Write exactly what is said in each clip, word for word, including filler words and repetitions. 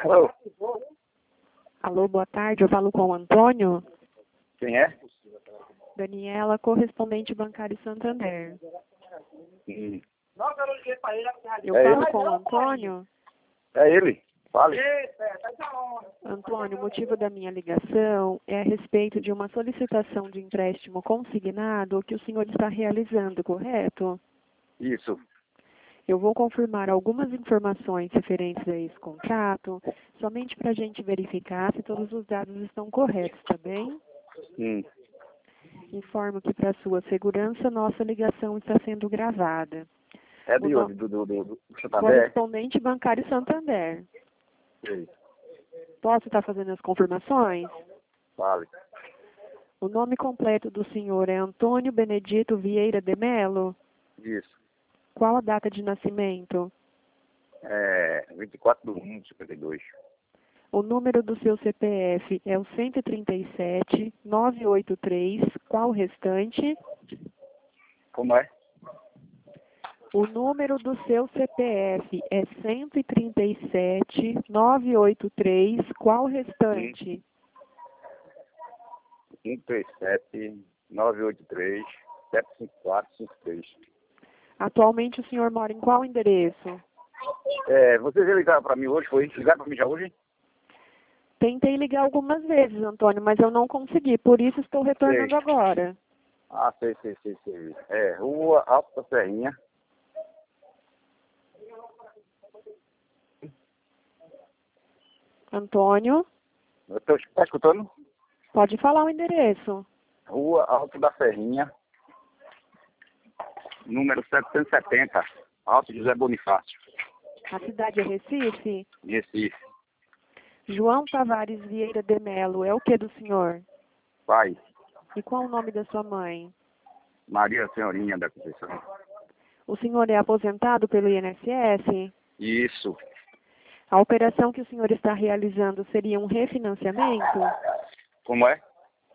Alô? Alô, boa tarde. Eu falo com o Antônio. Quem é? Daniela, correspondente bancário Santander. Hum. Eu É falo ele. com o Antônio. É ele. Fale. Antônio, o motivo da minha ligação é a respeito de uma solicitação de empréstimo consignado que o senhor está realizando, correto? Isso. Eu vou confirmar algumas informações referentes a esse contrato, somente para a gente verificar se todos os dados estão corretos, tá bem? Hum. Informo que, para sua segurança, nossa ligação está sendo gravada. É O de no- onde? Do, do, do, do Santander? Correspondente bancário Santander. Sim. Posso estar fazendo as confirmações? Fale. O nome completo do senhor é Antônio Benedito Vieira de Melo? Isso. Qual a data de nascimento? É vinte e quatro de um de cinquenta e dois. O número do seu C P F é o cento e trinta e sete, novecentos e oitenta e três. Qual o restante? Como é? O número do seu C P F é cento e trinta e sete, novecentos e oitenta e três. Qual o restante? um três sete, nove oito três, sete cinco quatro cinco três. Atualmente o senhor mora em qual endereço? É, vocês ligaram para mim hoje, foi? Ligaram para mim já hoje? Tentei ligar algumas vezes, Antônio, mas eu não consegui, por isso estou retornando Sei. agora. Ah, sei, sei, sei, sei. É, Rua Alto da Serrinha. Antônio, Estou tá escutando? pode falar o endereço. Rua Alto da Serrinha. Número setecentos e setenta. Alto José Bonifácio. A cidade é Recife? Recife. João Tavares Vieira de Melo é o que do senhor? Pai. E qual o nome da sua mãe? Maria Senhorinha da Conceição. O senhor é aposentado pelo I N S S? Isso. A operação que o senhor está realizando seria um refinanciamento? Como é?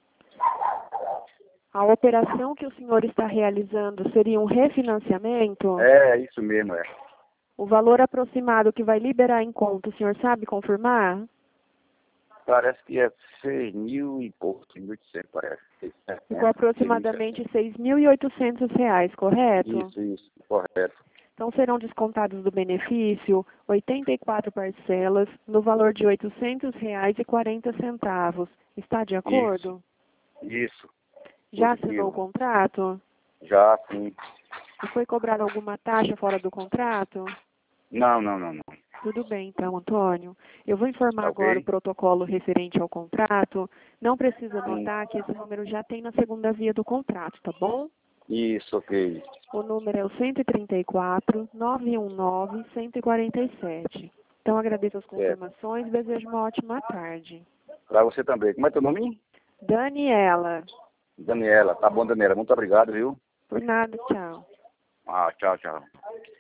A operação que o senhor está realizando seria um refinanciamento? É, isso mesmo, é. O valor aproximado que vai liberar em conta, o senhor sabe confirmar? Parece que é seis mil e pouco, seis mil e oitocentos, parece. Ficou aproximadamente seis mil e oitocentos reais, correto? Isso, isso, correto. Então serão descontados do benefício oitenta e quatro parcelas no valor de oitocentos reais e quarenta centavos. Está de acordo? Isso. Já Positivo. assinou o contrato? Já, sim. E foi cobrada alguma taxa fora do contrato? Não, não, não, não. Tudo bem, então, Antônio. Eu vou informar Tá agora ok? o protocolo referente ao contrato. Não precisa Sim. anotar que esse número já tem na segunda via do contrato, tá bom? Isso, ok. O número é o cento e trinta e quatro, novecentos e dezenove, cento e quarenta e sete. Então, agradeço as confirmações e desejo uma ótima tarde. Pra você também. Como é teu nome? Daniela. Daniela. Tá bom, Daniela. Muito obrigado, viu? Por nada, tchau. Ah, tchau, tchau.